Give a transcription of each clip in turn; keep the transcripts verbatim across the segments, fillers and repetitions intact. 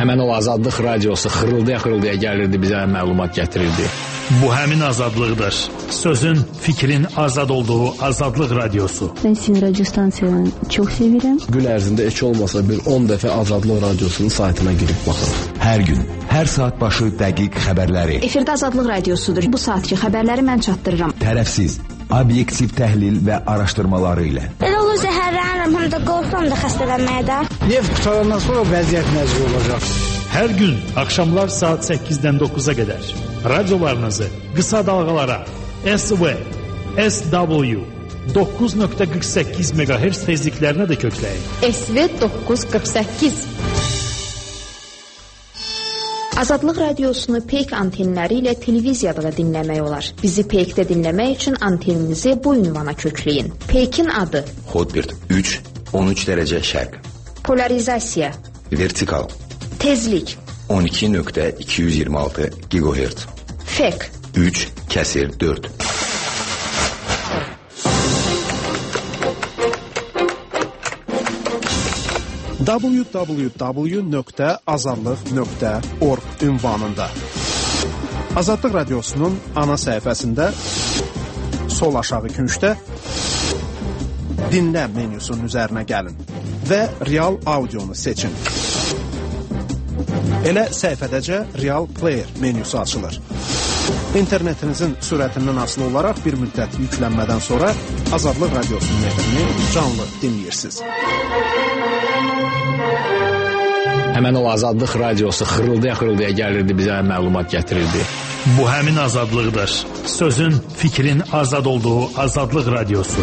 Həmən o Azadlıq radiosu xırıldaya-xırıldaya gəlirdi, bizə məlumat gətirirdi. Bu həmin azadlıqdır. Sözün, fikrin azad olduğu Azadlıq radiosu. Ben sizin radyo stansiyanı çok severim. Gün ərzində heç olmasa bir on dəfə Azadlıq radiosunun saytına girib baxırıq. Hər gün, hər saat başı dəqiq xəbərləri. Efirdə Azadlıq radiosudur. Bu saatki xəbərləri mən çatdırıram. Tərəfsiz, obyektiv təhlil və araşdırmaları ilə. Elə olur zəhərlənirəm, həm də qorxuram da xəstələnməyə də. Neft qutarandan sonra vəziyyət nəzir olacaq. Hər gün axşamlar saat səkkizdən doqquza qədər radiolarınızı qısa dalğalara S V, S W doqquz nöqtə qırx səkkiz meqahertz tezliklərinə də kökləyin. S V doqquz qırx səkkiz. Azadlıq radiosunu peyk antenləri ilə televiziyada da dinləmək olar. Bizi peykdə dinləmək üçün anteninizi bu ünvana kökləyin. Peykin adı Hotbird üç on üç dərəcə şərq. Polarizasiya Vertikal. Tezlik on iki nöqtə iki yüz iyirmi altı gigahertz. Fek üç kəsir dörd. w w w nöqtə azadlıq nöqtə org ünvanında. Azadlıq radiosunun ana səhifəsində sol aşağı küncdə dinlə menyusunun üzərinə gəlin və real audionu seçin. Elə səhifədəcə Real Player menyusu açılır. İnternetinizin sürətindən asılı olaraq bir müddət yüklənmədən sonra Azadlıq radiosunun efrini canlı dinləyirsiniz. Həmən o Azadlıq radiosu xırıldaya-xırıldaya gəlirdi, bizə məlumat gətirirdi. Bu həmin azadlıqdır. Sözün, fikrin azad olduğu Azadlıq radiosu.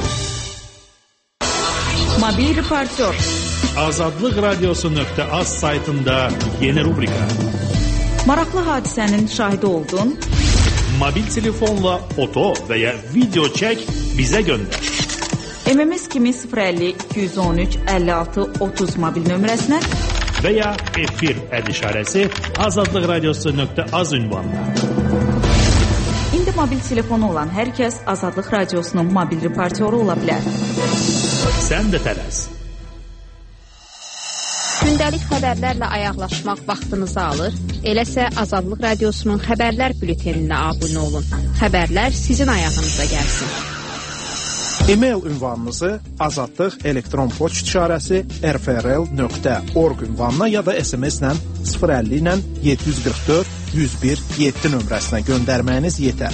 Mobil reportör. Azadlıq radiosu nöqtə az saytında yeni rubrika. Maraqlı hadisənin şahidi oldun. Mobil telefonla foto və ya video çək, bizə göndər. M M S kimi sıfır əlli iki yüz on üç əlli altı otuz mobil nömrəsinə və ya efir əd işarəsi azadlıq radiosu nöqtə az ünvanına. İndi mobil telefonu olan hər kəs Azadlıq radiosunun mobil reportyoru ola bilər. Sən də tələs. Gündəlik xəbərlərlə ayaqlaşmaq vaxtınızı alır. Eləsə Azadlıq radiosunun xəbərlər bülteninə abunə olun. Xəbərlər sizin ayağınıza gəlsin. E-mail ünvanınızı azadlıq elektron poçt işarəsi r f r l nöqtə org ünvanına ya da S M S-lə sıfır əlli ilə yeddi yüz qırx dörd yüz bir yeddi nömrəsinə göndərməyiniz yetər.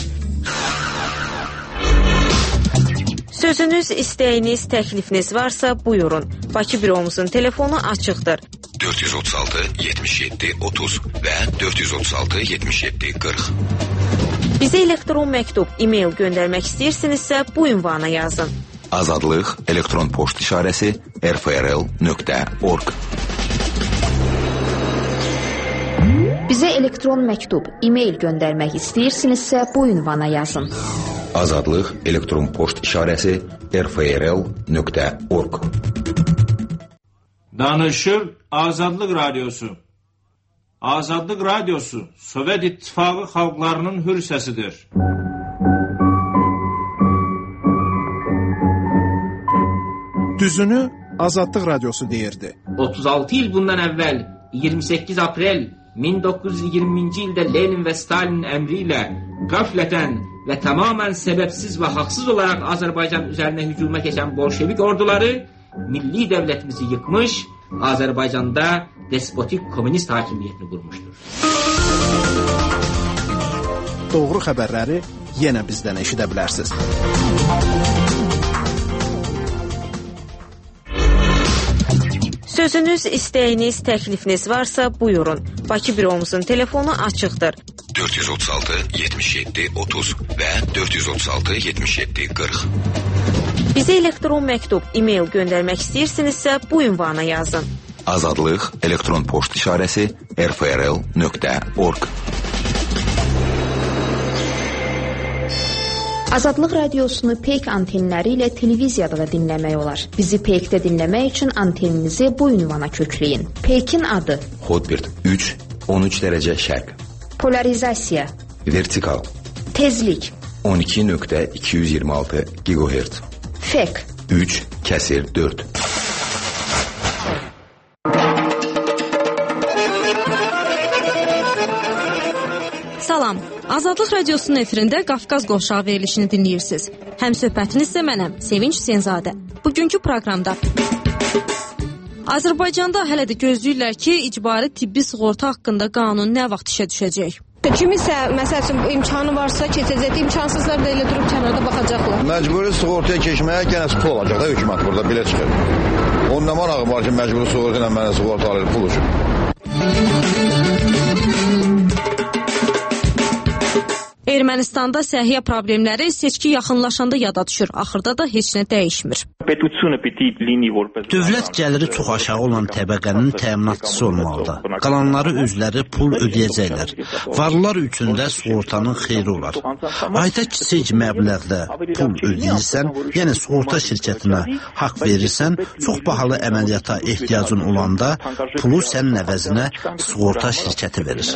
Sözünüz, istəyiniz, təklifiniz varsa buyurun. Bakı büromuzun telefonu açıqdır. dörd yüz otuz altı yetmiş yeddi otuz və dörd yüz otuz altı yetmiş yeddi qırx. Bizə elektron məktub, e-mail göndərmək istəyirsinizsə bu ünvana yazın. Azadlıq elektron poçt işarəsi r f r l nöqtə org. Bizə elektron məktub, e-mail göndərmək istəyirsinizsə bu ünvana yazın. Azadlıq elektron poçt işarəsi r f r l nöqtə org. Danışır Azadlıq radiosu. Azadlıq radiosu Sovet İttifaqı xalqlarının hür səsidir. Düzünü Azadlıq radiosu deyirdi. otuz altı il bundan əvvəl iyirmi səkkiz aprel min doqquz yüz iyirminci ildə Lenin və Stalin əmri ilə qəflətən və tamamən səbəbsiz və haqsız olaraq Azərbaycan üzərinə hücuma keçən bolşevik orduları milli dövlətimizi yıkmış, Azərbaycanda despotik komünist hakimiyyətini qurmuşdur. Doğru xəbərləri yenə bizdən eşidə bilərsiniz. Sözünüz, istəyiniz, təklifiniz varsa buyurun. Bakı büromuzun telefonu açıqdır. dörd yüz otuz altı yetmiş yeddi otuz və dörd yüz otuz altı yetmiş yeddi qırx. Bizə elektron məktub, e-mail göndərmək istəyirsinizsə bu ünvana yazın. Azadlıq elektron poçt işarəsi r f r l nöqtə org. Azadlıq radiosunu peyk antenləri ilə televiziyada da dinləmək olar. Bizi peykdə dinləmək üçün anteninizi bu ünvana kökləyin. Peykin adı Hotbird üç on üç dərəcə şərq. Polarizasiya Vertikal. Tezlik on iki nöqtə iki yüz iyirmi altı gigahertz. Fek üç kəsir dörd. Azadlıq Radiosunun efirində Qafqaz qovşağı verilişini dinləyirsiniz. Həm söhbətiniz isə mənəm, Sevinç Hüseynzadə. Bugünkü proqramda Azərbaycanda hələ də gözləyirlər ki, icbari tibbi sığorta haqqında qanun nə vaxt işə düşəcək? Kimisə, məsəl üçün, imkanı varsa keçəcək, imkansızlar da elə durub kənarda baxacaqlar. Məcburi sığortaya keçməyə gənə pul olacaq da hökumət burada, bilet çıxır. Onun nə marağı var ki, məcburi sığorta ilə mənə sığorta alır, pul üçün. Ermənistanda səhiyyə problemləri seçki yaxınlaşanda yada düşür. Axırda da heç nə dəyişmir. Dövlət gəliri çox aşağı olan təbəqənin təminatçısı olmalıdır. Qalanları özləri pul ödəyəcəklər. Varlılar üçün də sığortanın xeyri olar. Ayda kiçik məbləğdə pul ödəyirsən, yəni sığorta şirkətinə haqq verirsən, çox bahalı əməliyyata ehtiyacın olanda pulu sənin əvəzinə sığorta şirkəti verir.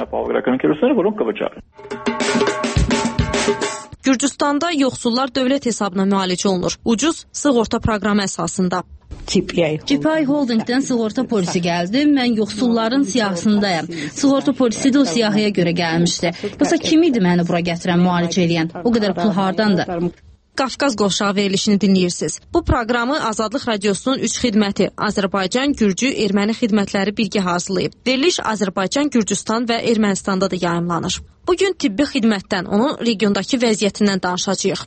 Gürcüstanda yoxsullar dövlət hesabına müalicə olunur. Ucuz sığorta proqramı əsasında. G P I Holdingdən sığorta polisi gəldi. Mən yoxsulların siyahısındayım. Sığorta polisi də o siyahıya görə gəlmişdi. Yoxsa kim idi məni bura gətirən, müalicə eləyən? O qədər pul hardandır? Qafqaz qovşağı verilişini dinləyirsiniz. Bu proqramı Azadlıq Radiosunun üç xidməti Azərbaycan, Gürcü, Erməni xidmətləri birgə hazırlayıb. Veriliş Azərbaycan, Gürcüstan və Ermənistanda da yayımlanır. Bugün tibbi xidmətdən, onun regiondakı vəziyyətindən danışacağıq.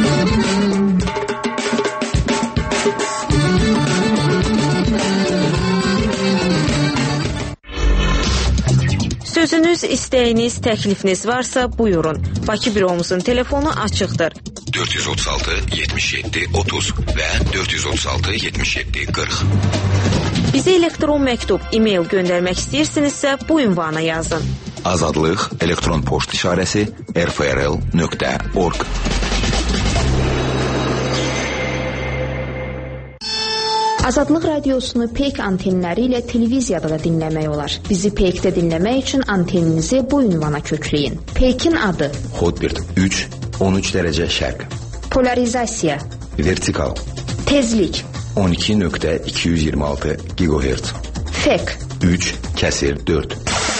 Sözünüz, istəyiniz, təklifiniz varsa buyurun. Bakı büromuzun telefonu açıqdır. dörd yüz otuz altı yetmiş yeddi otuz və dörd yüz otuz altı yetmiş yeddi qırx. Bizə elektron məktub, e-mail göndərmək istəyirsinizsə bu ünvana yazın. Azadlıq elektron poçt işarəsi r f r l nöqtə org. Azadlıq Radiosunu Peyk antenləri ilə televiziyada da dinləmək olar. Bizi Peykdə dinləmək üçün anteninizi bu ünvana kökləyin. Peykin adı Hotbird üç on üç dərəcə şərq. Polarizasiya Vertikal. Tezlik on iki nöqtə iki yüz iyirmi altı gigahertz. Fek üç kəsir dörd.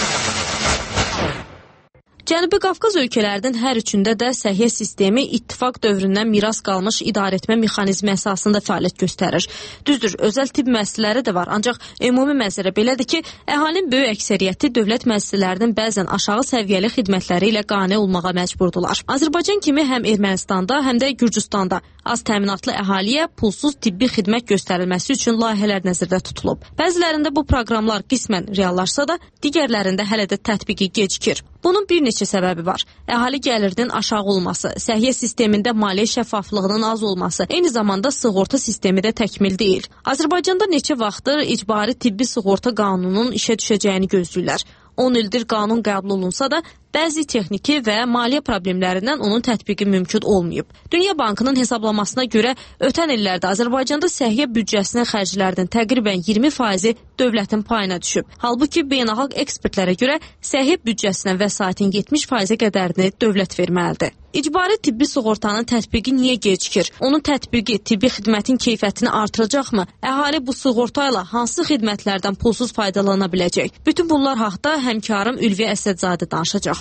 Cənubi Qafqaz ölkələrinin hər üçündə də səhiyyə sistemi ittifaq dövründən miras qalmış idarəetmə mexanizmi əsasında fəaliyyət göstərir. Düzdür, özəl tibb müəssisələri də var, ancaq ümumi mənzərə belədir ki, əhalinin böyük əksəriyyəti dövlət müəssisələrinin bəzən aşağı səviyyəli xidmətləri ilə qane olmağa məcburdular. Azərbaycan kimi həm Ermənistanda, həm də Gürcüstanda az təminatlı əhaliyə pulsuz tibbi xidmət göstərilməsi üçün layihələr nəzərdə tutulub. Bəzilərində bu proqramlar qismən reallaşsa da, digərlərində hələ də tətbiqi gecikir. Bunun bir neçə səbəbi var. Əhali gəlirinin aşağı olması, səhiyyə sistemində maliyyə şəffaflığının az olması, eyni zamanda sığorta sistemi də təkmil deyil. Azərbaycanda neçə vaxtdır icbari tibbi sığorta qanununun işə düşəcəyini gözləyirlər. on ildir qanun qəbul olunsa da, bəzi texniki və maliyyə problemlərindən onun tətbiqi mümkün olmayıb. Dünya Bankının hesablamasına görə ötən illərdə Azərbaycanda səhiyyə büdcəsinin xərclərinin təqribən iyirmi faizi dövlətin payına düşüb. Halbuki beynəlxalq ekspertlərə görə səhiyyə büdcəsinə vəsaitin yetmiş faizi qədərini dövlət verməlidir. İcbari tibbi sığortanın tətbiqi niyə gecikir? Onun tətbiqi tibbi xidmətin keyfiyyətini artıracaqmı? Əhali bu sığorta ilə hansı xidmətlərdən pulsuz faydalana biləcək? Bütün bunlar haqda həmkarım Ülviyə Əsədzadə danışacaq.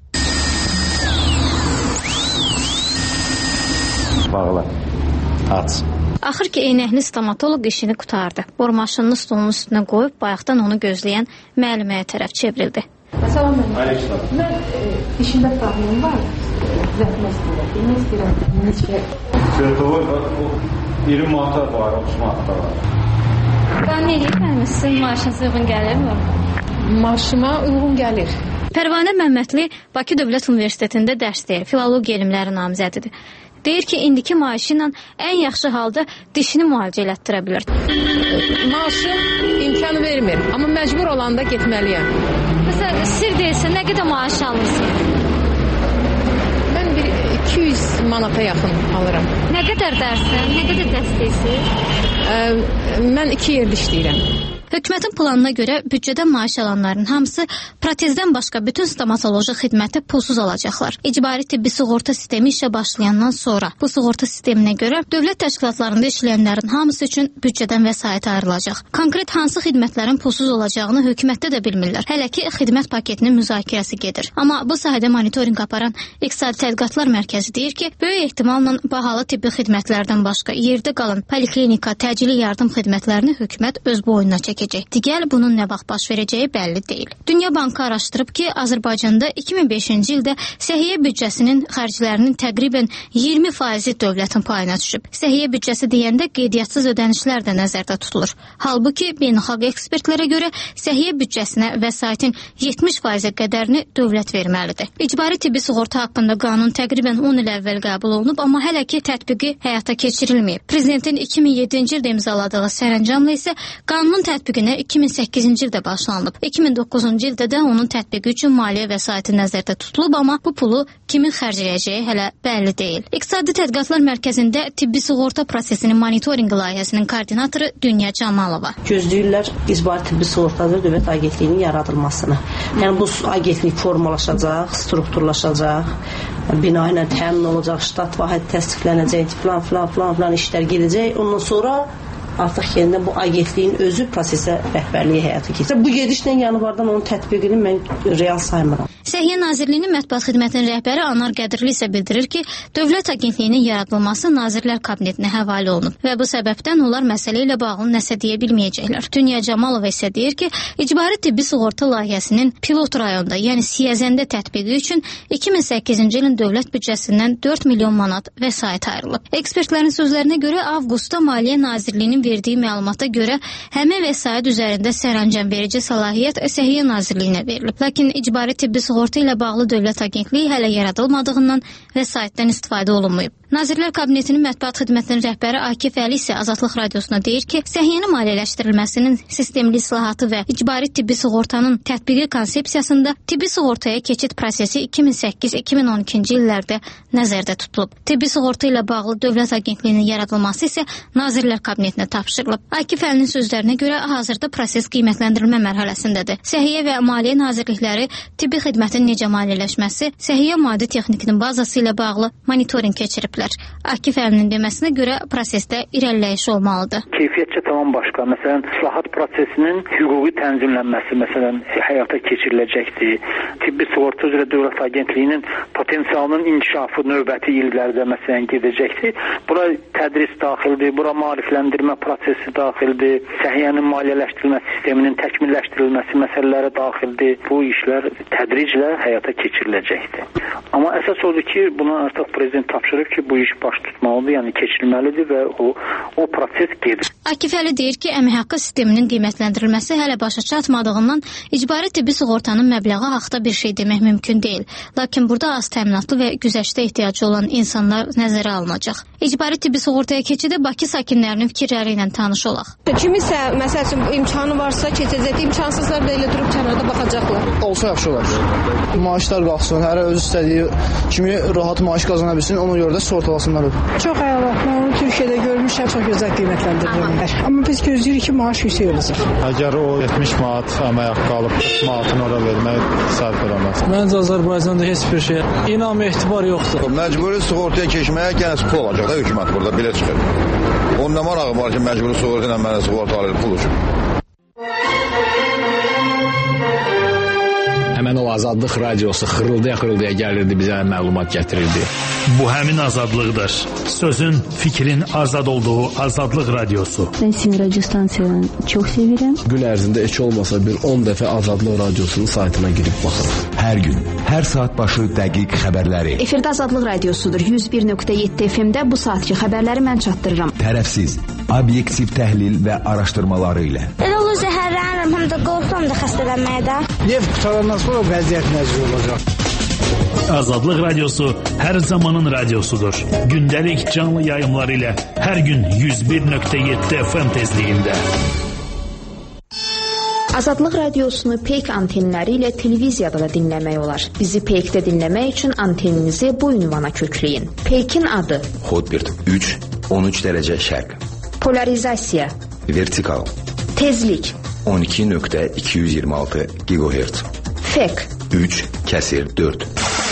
Bağla. Aç. Axır ki, eynəkli stomatoloq işini qutardı. Bor maşınını stolunun üstünə qoyub bayaqdan onu gözləyən müəlliməyə tərəf çevrildi. Salam əleykum. Mən dişimdə problem var. Düzəltmək istəyirəm. Bilmək istəyirəm. Necə? Söhbət o iri manata var, otuz manata var. Qan eləyirəm, sizin maaşınız uyğun gəlirmi? Maaşıma uyğun gəlir. Pərvanə Məmmədli Bakı Dövlət Universitetində dərs deyir. Filologiya elmləri namizədidir. Deyir ki, indiki maaşı ilə ən yaxşı halda dişini müalicə elətdirə bilər. Maaşım imkan vermir, amma məcbur olanda getməliyəm. Məsələn, sir deyilsə, nə qədər maaş alırsın? Mən bir iki yüz manata yaxın alıram. Nə qədər dərsən, nə qədər dəstəyirsiniz? Mən iki yerdə işləyirəm. Hökumətin planına görə büdcədən maaş alanların hamısı protezdən başqa bütün stomatoloji xidməti pulsuz alacaqlar. İcbari tibbi sığorta sistemi işə başlayandan sonra bu sığorta sisteminə görə dövlət təşkilatlarında işləyənlərin hamısı üçün büdcədən vəsait ayrılacaq. Konkret hansı xidmətlərin pulsuz olacağını hökumətdə də bilmirlər. Hələ ki xidmət paketinin müzakirəsi gedir. Amma bu sahədə monitorinq aparan İqtisadi Tədqiqatlar Mərkəzi deyir ki, böyük ehtimalla bahalı tibbi xidmətlərdən başqa yerdə qalan poliklinika, təcili yardım xidmətlərini hökumət öz boynuna çəkəcək. Digər bunun nə vaxt baş verəcəyi bəlli deyil. Dünya Bankı araşdırıb ki, Azərbaycanda iki min beşinci ildə səhiyyə büdcəsinin xərclərinin təqribən iyirmi faizi dövlətin payına düşüb. Səhiyyə büdcəsi deyəndə qeydiyyatçız ödənişlər də nəzərdə tutulur. Halbuki beynəlxalq ekspertlərə görə səhiyyə büdcəsinə vəsaitin yetmiş faizə qədərini dövlət verməlidir. İcbari tibbi sığorta haqqında qanun təqribən on il əvvəl qəbul olunub, amma hələ ki tətbiqi həyata keçirilməyib. Prezidentin iki min yeddinci ildə imzaladığı sərəncamla isə qanunun tətbiqinə iki min səkkizinci ildə başlanılıb. iki min doqquzuncu ildə də onun tətbiqi üçün maliyyə vəsaiti nəzərdə tutulub, amma bu pulu kimin xərcləyəcəyi hələ bəlli deyil. İqtisadi Tədqiqatlar Mərkəzində tibbi sığorta prosesinin monitorinqi layihəsinin koordinatoru Dünya Camalova. Gözləyirlər icbari tibbi sığortada dövlət agentliyinin yaradılmasını. Yəni bu agentlik formalaşacaq, strukturlaşacaq, bina ilə təmin olacaq, ştat vahid təsdiqlənəcək, filan filan filan filan işlər gedəcək. Ondan sonra artıq yenidən bu agentliyin özü prosesə rəhbərliyi həyata keçir. Bu gedişlə yanvardan onun tətbiqini mən real saymıram. Səhiyyə Nazirliyinin mətbuat xidmətinin rəhbəri Anar Qədirli isə bildirir ki, dövlət agentliyinin yaradılması Nazirlər Kabinetinə həvalə olunub və bu səbəbdən onlar məsələ ilə bağlı nəsə deyə bilməyəcəklər. Dünya Camalova isə deyir ki, icbari tibbi sığorta layihəsinin pilot rayonda, yəni Siyəzəndə tətbiqi üçün iki min səkkizinci ilin dövlət büdcəsindən dörd milyon manat vəsait ayrılıb. Ekspertlərin sözlərinə görə avqustda Maliyyə Nazirliyinin verdiyi məlumata görə həmin vəsait üzərində sərəncam verici səlahiyyət Səhiyyə Nazirliyinə verilib. Lakin icbari tibbi sığorta ilə bağlı dövlət agentliyi hələ yaradılmadığından vəsaitdən istifadə olunmayıb. Nazirlər Kabinetinin mətbuat xidmətinin rəhbəri Akif Əli isə Azadlıq Radiosuna deyir ki, səhiyyənin maliyyələşdirilməsinin sistemli islahatı və icbari tibbi sığortanın tətbiqi konsepsiyasında tibbi sığortaya keçid prosesi iki min səkkiz iki min on ikinci illərdə nəzərdə tutulub. Tibbi sığorta ilə bağlı dövlət agentliyinin yaradılması isə Nazirlər Kabinetinə tapşırılıb. Akif Əlinin sözlərinə görə hazırda proses qiymətləndirilmə mərhələsindədir. Səhiyyə və Maliyyə Nazirlikləri tibbi xidmətin necə maliyyələşməsi, səhiyyə maddi texnikinin bazası ilə bağlı monitorinq keçiriblər. Akif Əlinin deməsinə görə prosesdə irəliləyiş olmalıdır. Keyfiyyətcə tamam başqa. Məsələn, islahat prosesinin hüquqi tənzimlənməsi məsələn həyata keçiriləcəkdir. Tibbi sığorta üzrə dövlət agentliyinin potensialının inkişafı növbəti illərdə məsələn gedəcəkdir. Bura tədris daxildir, bura maarifləndirmə prosesi daxildir, səhiyyənin maliyyələşdirilmə sisteminin təkmilləşdirilməsi məsələləri daxildir. Bu işlər tədriclə həyata keçiriləcəkdir. Amma əsas odur ki, buna artıq prezident tapşırıb ki, bu iş baş tutmalıdır, yəni keçirilməlidir və o, o proses gedir. Akif Əli deyir ki, əmək haqqı sisteminin qiymətləndirilməsi hələ başa çatmadığından icbari tibbi sığortanın məbləği haqda bir şey demək mümkün deyil. Lakin burada az təminatlı və güzəştə ehtiyacı olan insanlar nəzərə alınacaq. İcbari tibbi sığortaya keçidə Bakı sakinlərinin fikirləri ilə tanış olaq. Kimisə, məsəl üçün imkanı varsa keçəcək, imkansızlar da elə durub kənarda baxacaqlar. Olsa yaxşı olar. Maaşlar qalxsın, hərə öz istədiyi kimi rahat maaş qazana bilsin, ona görə də sığortalasınlar. Çox əla. Mən onu Türkiyədə görmüşəm, çox gözəl qiymətləndirilirlər. Amma biz gözləyirik ki, maaş yüksək olacaq. Əgər o yetmiş manat əmək haqqı alıb manatını ora vermək sərf eləməz. Məncə Azərbaycanda heç bir şey inam etibar yoxdur. Məcburi sığortaya keçməyə gənə pul olacaq da hökumət burada bilet çıxır. Onda marağı var ki, məcburi sığorta ilə mənə sığorta alır pul üçün. Həmən o Azadlıq Radiosu xırıldaya-xırıldaya gəlirdi, bizə məlumat gətirirdi. Bu həmin azadlıqdır. Sözün, fikrin azad olduğu Azadlıq Radiosu. Ben sizin radyo stansiyalarını çok seviyorum. Gün ərzində heç olmasa bir on dəfə Azadlıq Radiosunun saytına girib baxırım. Hər gün, hər saat başı dəqiq xəbərləri. Efirdə Azadlıq Radiosudur. yüz bir nöqtə yeddi F M-də bu saatki xəbərləri mən çatdırıram. Tərəfsiz, obyektiv təhlil və araşdırmaları ilə. Elə olur zəhərlənirəm, həm də qorxuram da xəstələnməyə də. Neft qutarandan sonra vəziyyət necə olacaq? Azadlıq Radiosu hər zamanın radiosudur. Gündəlik canlı yayımları ilə hər gün yüz bir nöqtə yeddi F M tezliyində. Azadlıq Radiosunu Peyk antenləri ilə televiziyada da dinləmək olar. Bizi Peykdə dinləmək üçün anteninizi bu ünvana kökləyin. Peykin adı Hotbird üç on üç dərəcə şərq. Polarizasiya Vertikal. Tezlik on iki nöqtə iki yüz iyirmi altı gigahertz. F E Q üç kəsir dörd.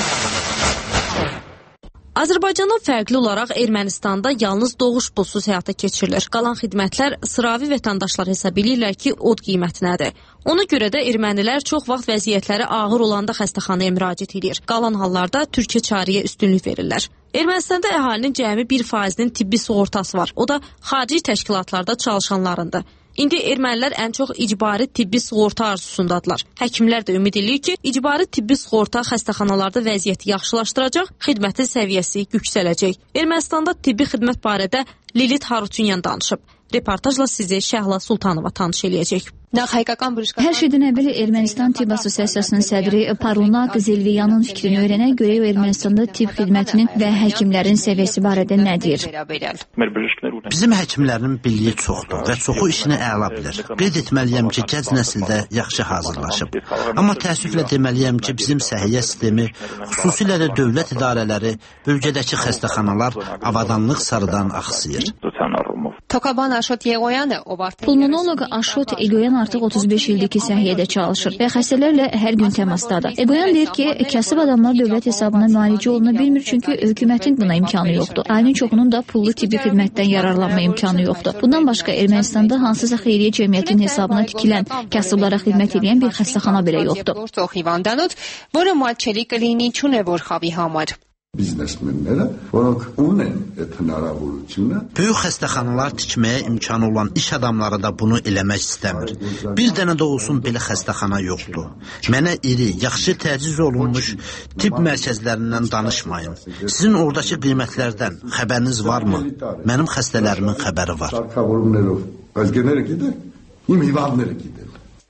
Azərbaycandan fərqli olaraq Ermənistanda yalnız doğuş pulsuz həyata keçirilir. Qalan xidmətlər sıravi vətəndaşlar hesab edirlər ki, od qiymətinədir. Ona görə də ermənilər çox vaxt vəziyyətləri ağır olanda xəstəxanaya müraciət edir. Qalan hallarda türkə çarəyə üstünlük verirlər. Ermənistanda əhalinin cəmi bir faizinin tibbi sığortası var. O da xarici təşkilatlarda çalışanlarındır. İndi ermənilər ən çox icbari tibbi sığorta arzusundadılar. Həkimlər də ümid edir ki, icbari tibbi sığorta xəstəxanalarda vəziyyəti yaxşılaşdıracaq, xidmətin səviyyəsi yüksələcək. Ermənistanda tibbi xidmət barədə Lilit Harutyunyan danışıb. Reportajla sizi Şəhla Sultanova tanış eləyəcək. Hər şeydən əvvəl Ermənistan Tibb Assosiasiyasının sədri Parunaq Zelviyanın fikrini öyrənək görək Ermənistanda tibb xidmətinin və həkimlərin səviyyəsi barədə nə deyir? Bizim həkimlərin biliyi çoxdur və çoxu işini əla bilir. Qeyd etməliyəm ki, gənc nəsildə yaxşı hazırlaşıb. Amma təəssüflə deməliyəm ki, bizim səhiyyə sistemi, xüsusilə də dövlət idarələri, bölgədəki xəstəxanalar avadanlıq sarıdan axsıyır. Pulmonoloq Aşot Egoyan artıq otuz beş ildir ki, səhiyyədə çalışır və xəstələrlə hər gün təmasdadır. Egoyan deyir ki, kasıb adamlar dövlət hesabına müalicə oluna bilmir, çünki hökumətin buna imkanı yoxdur. Ailənin çoxunun da pullu tibbi xidmətdən yararlanma imkanı yoxdur. Bundan başqa Ermənistanda hansısa xeyriyyə cəmiyyətin hesabına tikilən, kasıblara xidmət edən bir xəstəxana belə yoxdur. Biznesmenlərə, որոնք ունեն այդ հնարավորությունը böyük xəstəxanalar tikməyə imkanı olan iş adamları da bunu eləmək istəmir. Bir dənə də olsun belə xəstəxana yoxdur. Mənə iri, yaxşı təchiz olunmuş tibb mərkəzlərindən danışmayın. Sizin oradakı qiymətlərdən xəbəriniz varmı? Mənim xəstələrimin xəbəri var. Özgələrə gedək, im hivadlərə gedək.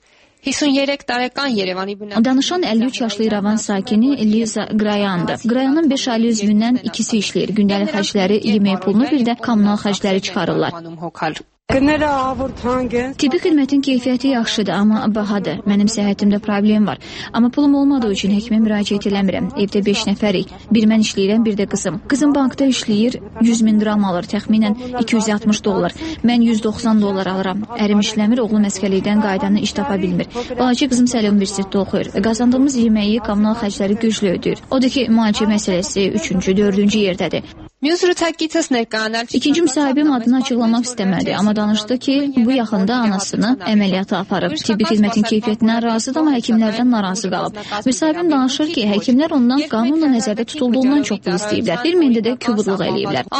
Danışan əlli üç yaşlı İrəvan sakini Liza Qrayandır. Qrayanın beş ailə üzvündən ikisi işləyir. Gündəlik xərcləri, yemək pulunu, bir də kommunal xərcləri çıxarırlar. Tibbi xidmətin keyfiyyəti yaxşıdır, amma bahadır. Mənim səhhətimdə problem var. Amma pulum olmadığı üçün həkimə müraciət eləmirəm. Evdə beş nəfərik. Bir mən işləyirəm, bir də qızım. Qızım bankda işləyir, yüz min dram alır, təxminən iki yüz altmış dollar. Mən yüz doxsan dollar alıram. Ərim işləmir, oğlum əskərlikdən qaydanı iş tapa bilmir. Balaca qızım Sələ Universitetdə oxuyur. Qazandığımız yeməyi, kommunal xərcləri güclü ödəyir. Odur ki, müalicə məsələsi üçüncü, dördüncü yerdədir. İkinci müsahibim adını açıqlamaq istəmədi, amma danışdı ki, bu yaxında anasını əməliyyata aparıb. Tibbi xidmətin keyfiyyətindən razıdır, amma həkimlərdən narazı qalıb. Müsahibim danışır ki, həkimlər ondan qanunla nəzərdə tutulduğundan çox pul istəyiblər. Bir mində də kübudluq eləyiblər.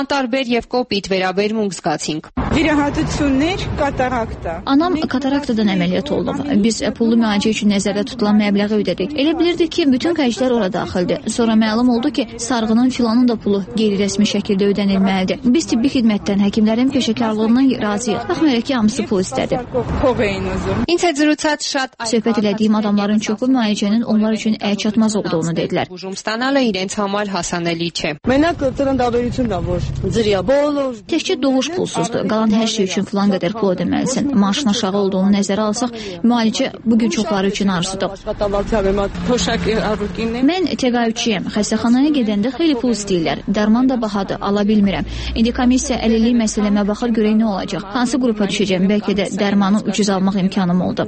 Anam kataraktadan əməliyyat oldu. Biz pullu müalicə üçün nəzərdə tutulan məbləği ödədik. Elə bilirdik ki, bütün xərclər ora daxildir. Sonra məlum oldu ki, sarğının filanın da pulu qeyri-rəsmi şəkildə ödənilməlidir. Biz tibbi xidmətdən, həkimlərin peşəkarlığından razıyıq. Baxmayaraq ki, hamısı pul istədi. Söhbət elədiyim adamların çoxu müalicənin onlar üçün əlçatmaz olduğunu dedilər. Təkcə doğuş pulsuzdur. Qalan hər şey üçün filan qədər pul ödəməlisin. Maaşın aşağı olduğunu nəzərə alsaq, müalicə bugün çoxları üçün arzudur. Mən təqaüdçüyəm. Xəstəxanaya gedəndə xeyli pul istəyirlər. Dərman da bahadır, ala bilmirəm. İndi komissiya əlillik məsələmə baxır, görək nə olacaq. Hansı qrupa düşəcəm? Bəlkə də dərmanı ucuz almaq imkanım oldu.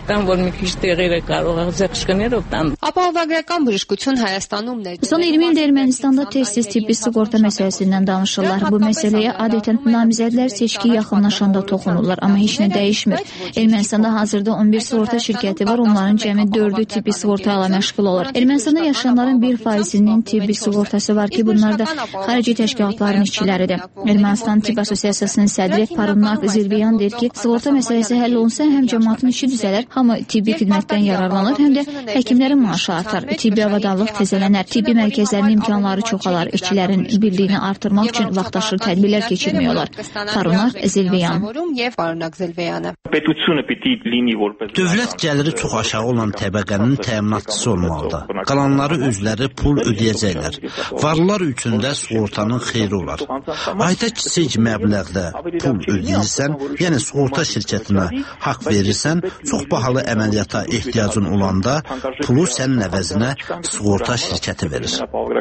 Son iyirmi ildə Ermənistanda tez-tez tibbi sığorta məsələsindən danışırlar. Bu məsələyə adətən namizədlər seçki yaxınlaşanda toxunurlar, amma heç nə dəyişmir. Ermənistanda hazırda on bir sığorta şirkəti var, onların cəmi dördü tibbi sığorta ilə məşğul olur. Ermənistanda yaşayanların bir faizinin tibbi sığortası var ki, bunlar da xarici təşkilatların işçiləridir. Ermənistan Tibb Assosiasiyasının sədri Parunaq Zelviyan deyir ki, sığorta məsələsi həll olunsa həm cəmaatın işi düzələr, hamı tibbi xidmətdən yararlanır, həm də həkimlərin maaşı artar, tibbi avadanlıq təzələnər, tibbi mərkəzlərin imkanları çoxalar, işçilərin birliyini artırmaq üçün vaxtaşır tədbirlər keçirmiyorlar. Parunaq Zelviyan. Dövlət gəliri çox aşağı olan təbəqənin təminatçısı olmalıdır. Qalanları özləri pul ödəyəcəklər. Varlılar üçün də sığortanın sığortanın xeyri olar. Ayda kiçik məbləğdə pul ödəyirsən, yəni sığorta şirkətinə haqq verirsən, çox bahalı əməliyyata ehtiyacın olanda pulu sənin əvəzinə sığorta şirkəti verir.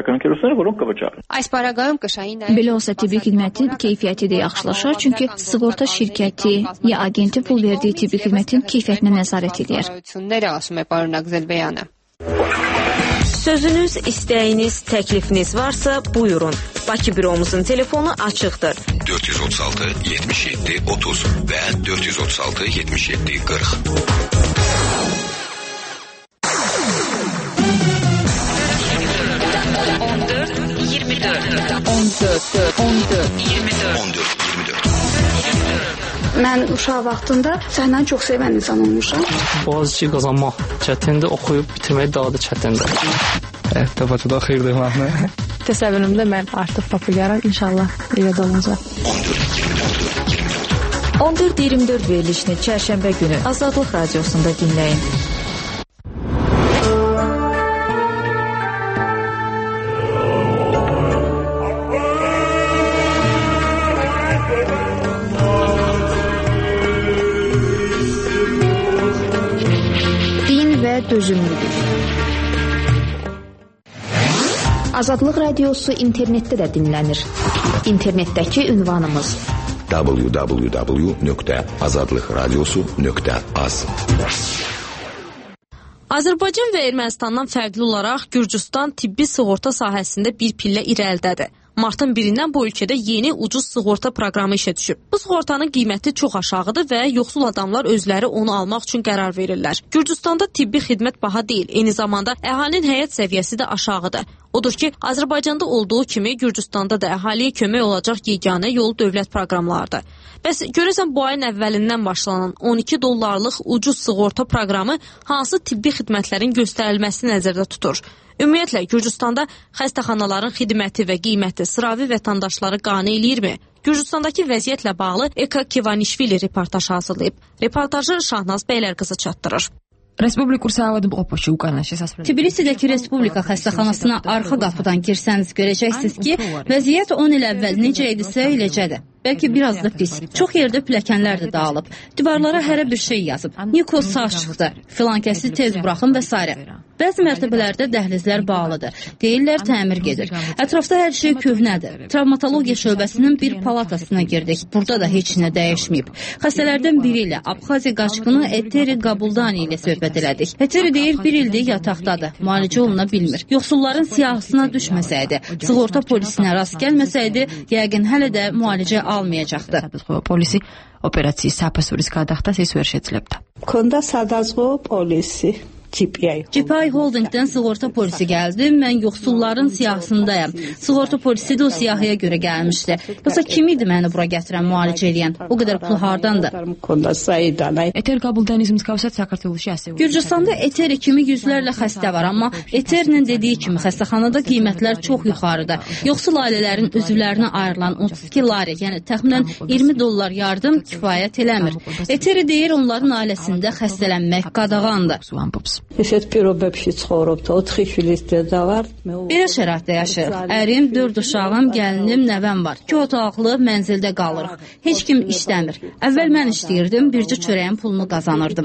Belə olsa tibbi xidmətin keyfiyyəti də yaxşılaşar, çünki sığorta şirkəti ya agenti pul verdiyi tibbi xidmətin keyfiyyətinə nəzarət edir. Sözünüz, istəyiniz, təklifiniz varsa buyurun. Bakı büromuzun telefonu açıqdır. dörd yüz otuz altı yetmiş yeddi otuz və dörd yüz otuz altı yetmiş yeddi qırx. on dörd iyirmi dörd on dörd on dörd iyirmi dörd on dörd iyirmi dörd. Mən uşaq vaxtında səhnəni çox sevən insan olmuşam. Boğaziçi qazanmaq çətindir, oxuyub bitirmək daha da çətindir. Həyatda Bakıda xeyirdir mahnı. Təsəvvürümdə mən artıq populyaram, inşallah elə də olacaq. on dörd iyirmi dörd verilişini çərşənbə günü Azadlıq Radiosunda dinləyin. Dözümlülük. Azadlıq Radiosu internetdə də dinlənir. İnternetdəki ünvanımız w w w nöqtə azadlıq radiosu nöqtə az. Azərbaycan və Ermənistandan fərqli olaraq Gürcüstan tibbi sığorta sahəsində bir pillə irəlidədir. Martın birindən bu ölkədə yeni ucuz sığorta proqramı işə düşüb. Bu sığortanın qiyməti çox aşağıdır və yoxsul adamlar özləri onu almaq üçün qərar verirlər. Gürcüstanda tibbi xidmət baha deyil, eyni zamanda əhalinin həyat səviyyəsi də aşağıdır. Odur ki, Azərbaycanda olduğu kimi Gürcüstanda da əhaliyə kömək olacaq yeganə yol dövlət proqramlarıdır. Bəs görəsən bu ayın əvvəlindən başlanan on iki dollarlıq ucuz sığorta proqramı hansı tibbi xidmətlərin göstərilməsi nəzərdə tutur? Ümumiyyətlə, Gürcüstanda xəstəxanaların xidməti və qiyməti sıravi vətəndaşları qane eləyirmi? Gürcüstandakı vəziyyətlə bağlı Eka Kivanişvili reportaj hazırlayıb. Reportajı Şahnaz Bəylərqızı çatdırır. Tbilisidəki Respublika xəstəxanasına arxa qapıdan girsəniz görəcəksiniz ki, vəziyyət on il əvvəl necə idisə eləcədir. Bəlkə biraz da pis. Çox yerdə pilləkənlər də dağılıb. Divarlara hərə bir şey yazıb. Nikos sağ çıxdı, filankəsi tez buraxın və s. Bəzi mərtəbələrdə dəhlizlər bağlıdır. Deyirlər təmir gedir. Ətrafda hər şey köhnədir. Travmatologiya şöbəsinin bir palatasına girdik. Burada da heç nə dəyişməyib. Xəstələrdən biri ilə Abxaziya qaçqını Eteri Qabuldani ilə söhbət elədik. Eteri deyir bir ildir yataqdadır. Müalicə oluna bilmir. Yoxsulların siyahısına düşməsəydi, sığorta polisinə rast gəlməsəydi, yəqin hələ də müalicə almayacaqdı. Polisi operasiya səpəsiz qadağda ses ver şəklində. Konda sadazğo polisi G P I Holdingdən sığorta polisi gəldi. Mən yoxsulların siyahısındayam. Sığorta polisi də o siyahıya görə gəlmişdi. Yoxsa kim idi məni bura gətirən, müalicə edən? O qədər pul hardandır? Gürcüstanda Eteri kimi yüzlərlə xəstə var, amma Eterinin dediyi kimi xəstəxanada qiymətlər çox yuxarıdır. Yoxsul ailələrin üzvlərinə ayrılan otuz iki lari, yəni təxminən iyirmi dollar yardım kifayət eləmir. Eteri deyir onların ailəsində xəstələnmək qadağandır. Belə şəraitdə yaşayır. Ərim, dörd uşağım, gəlinim, nəvəm var. İki otaqlı mənzildə qalırıq. Heç kim işləmir. Əvvəl mən işləyirdim, bircə çörəyin pulunu qazanırdım.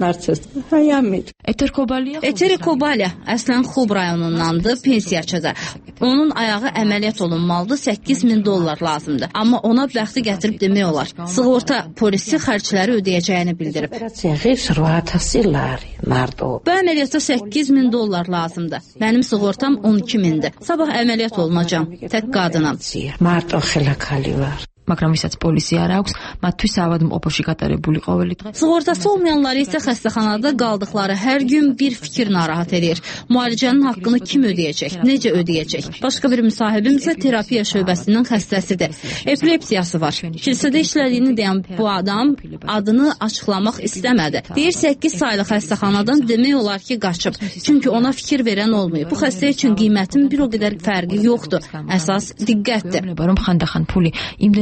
Eteri Kobalya əslən Xub rayonundandır, pensiyaçıdır. Onun ayağı əməliyyat olunmalıdır, səkkiz min dollar lazımdır. Amma ona bəxti gətirib demək olar. Sığorta polisi xərcləri ödəyəcəyini bildirib. Bu əməliyyata səkkiz min dollar lazımdır. Mənim sığortam on iki mindir. Sabah əməliyyat olunacam. Tək qadınam. მაგრამ ვისაც პოლისი არ აქვს, მათთვის ავადმყოფოში გატარებული ყოველი დღე. Sığortası olmayanları isə xəstəxanada qaldıqları hər gün bir fikir narahat edir. Müalicənin haqqını kim ödəyəcək? Necə ödəyəcək? Başqa bir müsahibim isə terapiya şöbəsinin xəstəsidir. Epilepsiyası var. Kilsədə işlədiyini deyən bu adam adını açıqlamaq istəmədi. Deyir səkkiz saylı xəstəxanadan demək olar ki, qaçıb. Çünki ona fikir verən olmayıb. Bu xəstə üçün qiymətin bir o qədər fərqi yoxdur. Əsas diqqətdir.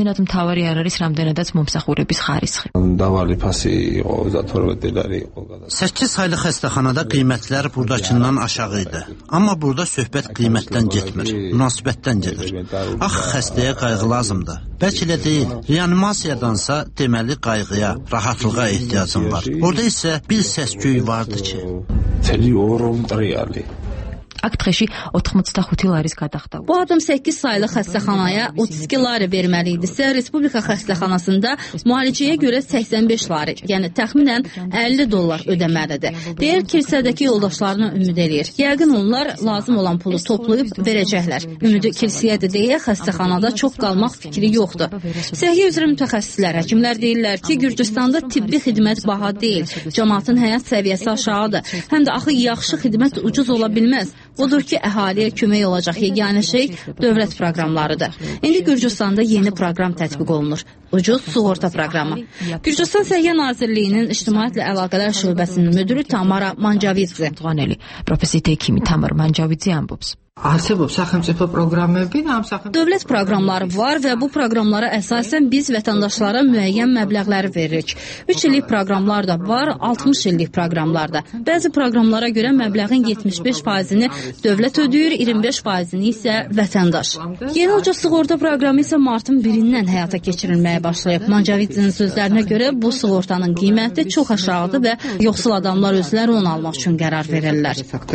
რამდენად მთავარი არ არის რამდენადაც მომსახურების ხარისხი. Davali pasi იყო თორმეტ dolari იყო. səkkiz saylı xəstəxanada qiymətlər buradakından aşağı idi. Amma burada söhbət qiymətdən getmir, münasibətdən gedir. Ax, xəstəyə qayğı lazımdır. Bəlkə elə deyil, reanimasiyadansa deməli qayğıya, rahatlığa ehtiyacım var. Orada isə bir səs-küy vardı ki, Teli orum reali. Ak დღეში ოთხმოცდახუთი ლარის გადახდა. Bu adam səkkiz saylı xəstəxanaya otuz iki lari verməli idisə, Respublika xəstəxanasında müalicəyə görə səksən beş lari, yəni təxminən əlli dollar ödəməlidir. Deyir, kilsədəki yoldaşlarına ümid eləyir. Yəqin onlar lazım olan pulu toplayıb verəcəklər. Ümidi kilsəyədir deyə xəstəxanada çox qalmaq fikri yoxdur. Səhiyyə üzrə mütəxəssislər, həkimlər deyirlər ki, Gürcüstanda tibbi xidmət baha deyil. Cəmaatın həyat səviyyəsi aşağıdır. Həm də axı yaxşı xidmət ucuz ola bilməz. Odur ki, əhaliyə kömək olacaq yeganə şey dövlət proqramlarıdır. İndi Gürcüstanda yeni proqram tətbiq olunur. Ucuz sığorta proqramı. Gürcüstan Səhiyyə Nazirliyinin İctimaiyyətlə Əlaqələr şöbəsinin müdürü Tamara Mancavidze. Professor hekimi Tamara Mancavidze ambops. Არსებობს სახელმწიფო პროგრამები და ამ სახელმწიფო Dövlət proqramları var və bu proqramlara əsasən biz vətəndaşlara müəyyən məbləğləri veririk. üç illik proqramlar da var, altmış illik proqramlar da. Bəzi proqramlara görə məbləğin yetmiş beş faizini dövlət ödəyir, iyirmi beş faizini isə vətəndaş. Yeni ucuz sığorta proqramı isə martın birindən həyata keçirilməyə başlayıb. Mancavidzinin sözlərinə görə bu sığortanın qiyməti çox aşağıdır və yoxsul adamlar özləri onu almaq üçün qərar verirlər.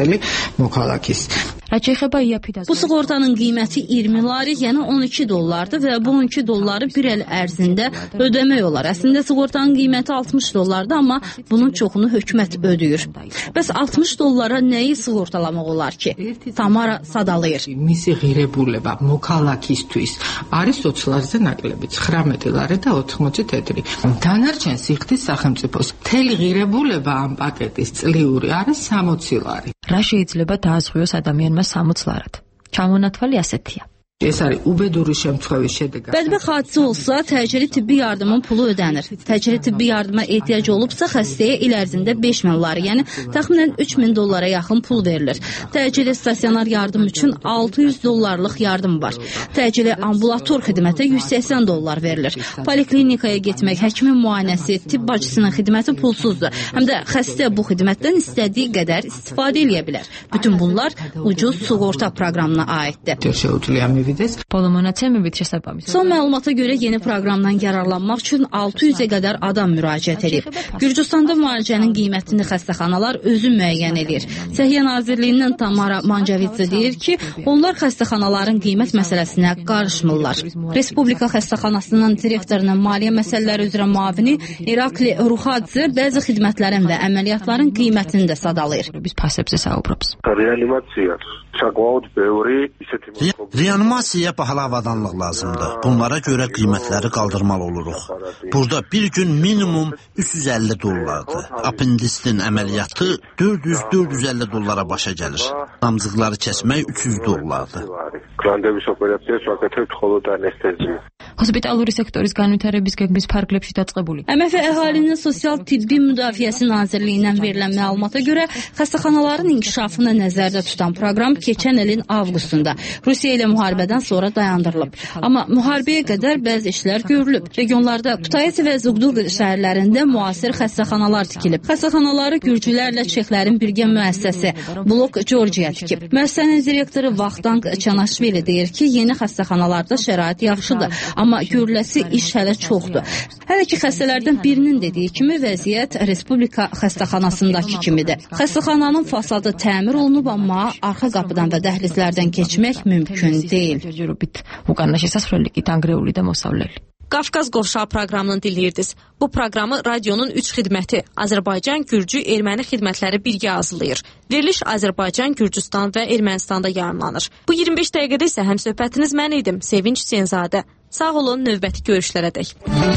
Bu sığortanın qiyməti iyirmi lari, yəni on iki dollardır və bu on iki dolları bir il ərzində ödəmək olar. Əslində sığortanın qiyməti altmış dollardır, amma bunun çoxunu hökumət ödəyir. Bəs altmış dollara nəyi sığortalamaq olar ki? Tamara sadalayır. მისი ღირებულება მოქალაქისთვის არის ოცი ლარზე ნაკლები, ცხრამეტი ლარი და ოთხმოცი თეთრი. დანარჩენ სიხდის სახელმწიფოს მთელი ღირებულება ამ პაკეტის წლიური არის სამოცი ლარი. რა შეიძლება დაასხვიოს ადამიანმა სამოცი ლარად? ჩამონათვალი ასეთია. ეს არის უბედური შემთხვევის შედეგად. Bədbəxt hadisə olsa, təcili tibbi yardımın pulu ödənir. Təcili tibbi yardıma ehtiyac olubsa, xəstəyə il ərzində beş min lari, yəni təxminən üç min dollara yaxın pul verilir. Təcili stasionar yardım üçün altı yüz dollarlıq yardım var. Təcili ambulator xidmətə yüz səksən dollar verilir. Poliklinikaya getmək, həkimin müayinəsi, tibb bacısının xidməti pulsuzdur. Həm də xəstə bu xidmətdən istədiyi qədər istifadə edə bilər. Bütün bunlar ucuz sığorta proqramına aiddir. Son məlumata görə yeni proqramdan yararlanmaq üçün altı yüzə qədər adam müraciət edir. Gürcüstanda müalicənin qiymətini xəstəxanalar özü müəyyən edir. Səhiyyə Nazirliyindən Tamara Mancavidze deyir ki, onlar xəstəxanaların qiymət məsələsinə qarışmırlar. Respublika xəstəxanasının direktorunun maliyyə məsələləri üzrə müavini İrakli Ruxadze bəzi xidmətlərin və əməliyyatların qiymətini də sadalayır. Reanimasiyaya bahalı avadanlıq lazımdır. Bunlara görə qiymətləri qaldırmalı oluruq. Burada bir gün minimum üç yüz əlli dollardır. Apendistin əməliyyatı dörd yüz dörd yüz əlli dollara başa gəlir. Damcıqları kəsmək üç yüz dollardır. Hospitaluri sektoris განვითარების გეგმის ფარგლებში დაწყებული. M F əhalinin Sosial Tibbi Müdafiəsi Nazirliyindən verilən məlumata görə xəstəxanaların inkişafını nəzərdə tutan proqram keçən ilin avqustunda Rusiya ilə müharibədən sonra dayandırılıb. Amma müharibəyə qədər bəzi işlər görülüb. Regionlarda Kutaisi və Zugdug şəhərlərində müasir xəstəxanalar tikilib. Xəstəxanaları Gürcülərlə Çexlərin birgə müəssisəsi Blok Georgiya tikib. Müəssisənin direktoru Vaxtanq Çanaşvili deyir ki, yeni xəstəxanalarda şərait yaxşıdır, amma görüləsi iş hələ çoxdur. Hələ ki, xəstələrdən birinin dediyi kimi vəziyyət Respublika xəstəxanasındakı kimidir. Xəstəxananın fasadı təmir olunub, amma arxa qapıdan və dəhlizlərdən keçmək mümkün deyil. Qafqaz Qovşağı proqramını dinləyirdiniz. Bu proqramı radionun üç xidməti Azərbaycan, Gürcü, Erməni xidmətləri birgə hazırlayır. Veriliş Azərbaycan, Gürcüstan və Ermənistanda yayımlanır. Bu iyirmi beş dəqiqədə isə həmsöhbətiniz mən idim, Sevinç Hüseynzadə. Sağ olun, növbəti görüşlərə dək.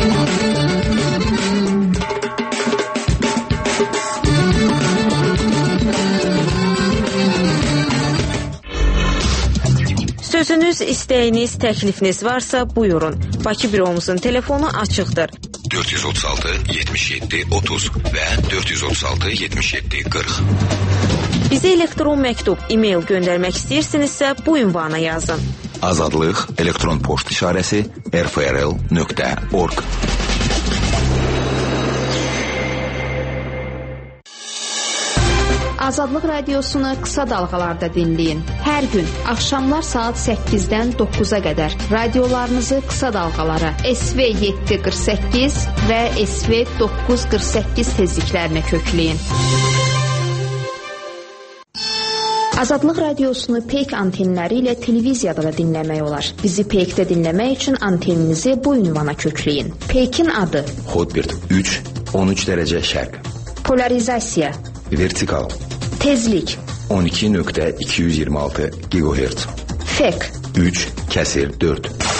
Sözünüz, istəyiniz, təklifiniz varsa buyurun. Bakı büromuzun telefonu açıqdır. dörd yüz otuz altı yetmiş yeddi otuz və dörd yüz otuz altı yetmiş yeddi qırx. Bizə elektron məktub, e-mail göndərmək istəyirsinizsə bu ünvana yazın. Azadlıq elektron poçt işarəsi r f r l nöqtə org. Azadlıq radiosunu qısa dalğalarda dinləyin. Hər gün axşamlar saat səkkizdən doqquza qədər radiolarınızı qısa dalğalara S V yeddi qırx səkkiz və S V doqquz qırx səkkiz tezliklərinə kökləyin. Azadlıq radiosunu Peyk antenləri ilə televiziyada da dinləmək olar. Bizi Peykdə dinləmək üçün anteninizi bu ünvana kökləyin. Peykin adı Hotbird üç on üç dərəcə şərq. Polarizasiya Vertikal. Tezlik on iki nöqtə iki yüz iyirmi altı gigahertz. Fek üç kəsir dörd.